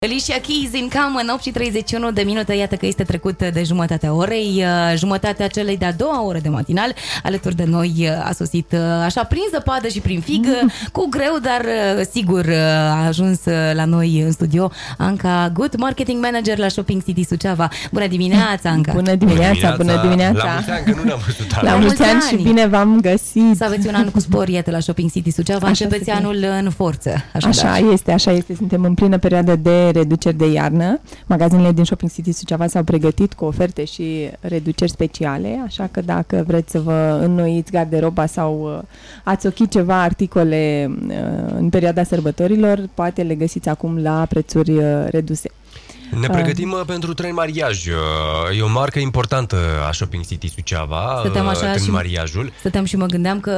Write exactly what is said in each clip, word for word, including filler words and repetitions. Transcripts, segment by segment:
Alicia Keys in Common, opt și treizeci și unu de minute, iată că este trecut de jumătatea orei, jumătatea celei de-a doua ore de matinal. Alături de noi a sosit așa prin zăpadă și prin fig, cu greu, dar sigur a ajuns la noi în studio Anca Gut, marketing manager la Shopping City Suceava. Bună dimineața, Anca! Bună dimineața, bună dimineața! La mulți ani, că nu ne-am văzut La mulți ani și bine v-am găsit! Să aveți un an cu spor, iată, la Shopping City Suceava. Începeți anul în forță. Așa este, așa este. Suntem în plină perioadă de reduceri de iarnă. Magazinele din Shopping City Suceava s-au pregătit cu oferte și reduceri speciale, așa că dacă vreți să vă înnoiți garderoba sau ați ochi ceva articole în perioada sărbătorilor, poate le găsiți acum la prețuri reduse. Ne pregătim uh. pentru Tren Mariaj. E o marcă importantă a Shopping City Suceava. Stăteam așa Tren și, Mariajul. Stăteam și mă gândeam că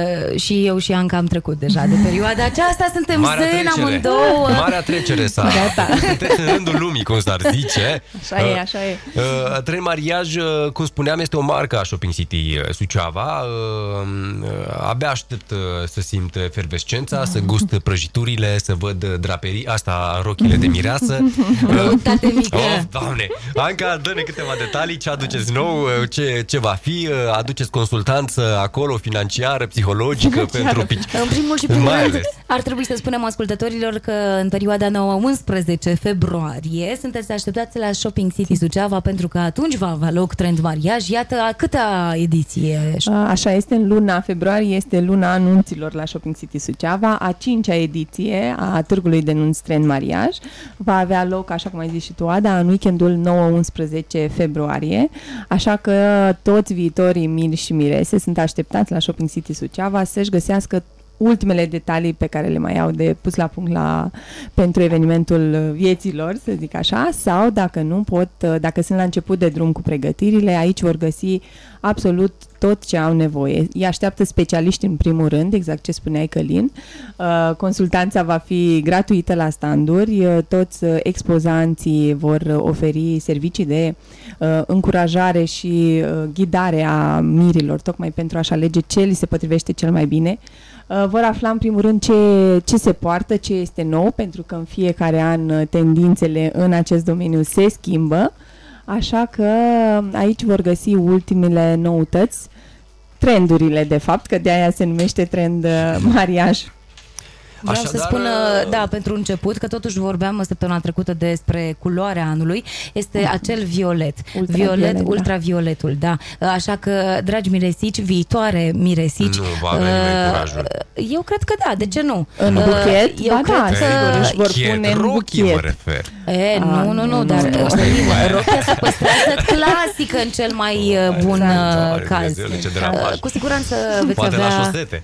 și eu și Anca am trecut deja de perioada aceasta. Suntem zen amândouă. Marea trecere s-a. Sunteți în rândul lumii, cum s-ar zice. Așa e, așa e. Uh, Tren Mariaj, cum spuneam, este o marcă a Shopping City Suceava. Uh, abia aștept să simt efervescența, să gust prăjiturile, să văd draperii, asta rochile de mireasă. Tate mică. Oh, Doamne! Anca, dă-ne câteva detalii, ce aduceți nou, ce, ce va fi, aduceți consultanță acolo, financiară, psihologică, pentru pici. În primul și primul rând, ar trebui să spunem ascultătorilor că în perioada nouă unsprezece februarie sunteți așteptați la Shopping City Suceava, pentru că atunci va avea loc Trend Mariaj. Iată, câta ediție? Așa este, în luna februarie este luna anunților la Shopping City Suceava, a cincea ediție a Târgului de Nunți Trend Mariaj. Va avea loc, așa cum ai zis și tu, Ada, în weekendul nouă unsprezece februarie, așa că toți viitorii miri și mirese sunt așteptați la Shopping City Suceava să-și găsească ultimele detalii pe care le mai au de pus la punct la, pentru evenimentul vieților, să zic așa, sau dacă nu pot, dacă sunt la început de drum cu pregătirile, aici vor găsi absolut tot ce au nevoie. Îi așteaptă specialiști în primul rând, exact ce spuneai, Călin. Uh, consultanța va fi gratuită la standuri, uh, toți uh, expozanții vor oferi servicii de uh, încurajare și uh, ghidare a mirilor, tocmai pentru a-și alege ce li se potrivește cel mai bine. Uh, vor afla în primul rând ce, ce se poartă, ce este nou, pentru că în fiecare an uh, tendințele în acest domeniu se schimbă. Așa că aici vor găsi ultimele noutăți, trendurile de fapt, că de aia se numește Trend Mariaj. Vreau Așadar, să spun, da, pentru început, că totuși vorbeam săptămâna trecută despre culoarea anului, este acel violet, ultraviolet, violet, da. Ultravioletul, da. Așa că, dragi miresici, viitoare miresici, nu va avea nimeni curajul. Eu cred că da, de ce nu? În buchet? Eu ba cred da, că își vor pune în buchet. Mă refer. E, nu, nu, nu, dar rochia se păstrează clasică în cel mai bun caz. Cu siguranță veți Poate avea... la șosete.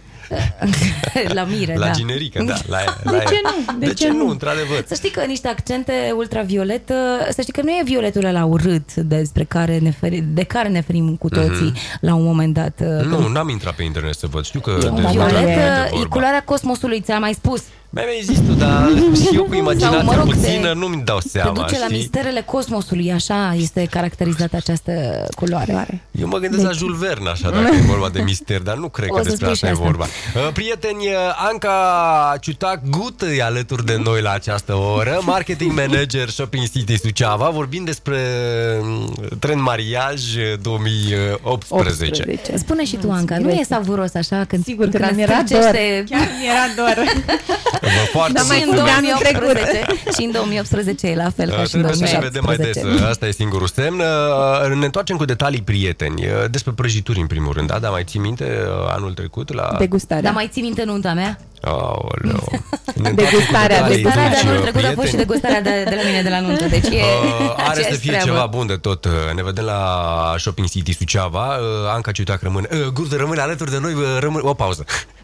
La mire, la da. generică, da. La, de la ce nu? De, de ce, ce nu, într-adevăr? Să știi că niște accente ultraviolet, să știi că nu e violetul ăla urât despre care ne feri, de care ne ferim cu toții mm-hmm. la un moment dat. Nu, când... n-am intrat pe internet să văd. Știu că violet e culoarea cosmosului, ți-am mai spus. Mi-ai mai zis tu, dar și eu cu imaginația sau, mă rog, puțină nu-mi dau seama. Te duce știi? la misterele cosmosului, așa este caracterizată această culoare. Eu mă gândesc deci... la Jules Verne, așa, dacă e vorba de mister, dar nu cred o că despre asta e vorba. Prieteni, Anca Ciutac Gut e alături de noi la această oră, marketing manager Shopping City Suceava, vorbind despre Trend Mariaj două mii optsprezece. Spune și tu, Anca, nu e savuros așa când sigur că când mi-era dor. Chiar mi-era dor. Dar mai în două mii optsprezece și în două mii optsprezece e la fel ca și în două mii șaptesprezece. Vedem mai des, asta e singurul semn. Ne întoarcem cu detalii, prieteni, despre prăjituri în primul rând, da? Dar mai ții minte anul trecut la... Degustarea. Dar mai ții minte nunta mea? Aoleu. Degustarea, degustarea de anul trecut a fost și degustarea de, de la mine de la nuntă. Deci e uh, are să fie treabă. Ceva bun de tot. Ne vedem la Shopping City Suceava. Anca Ciutac rămâne, uh, Gut rămâne alături de noi, rămâne, o pauză.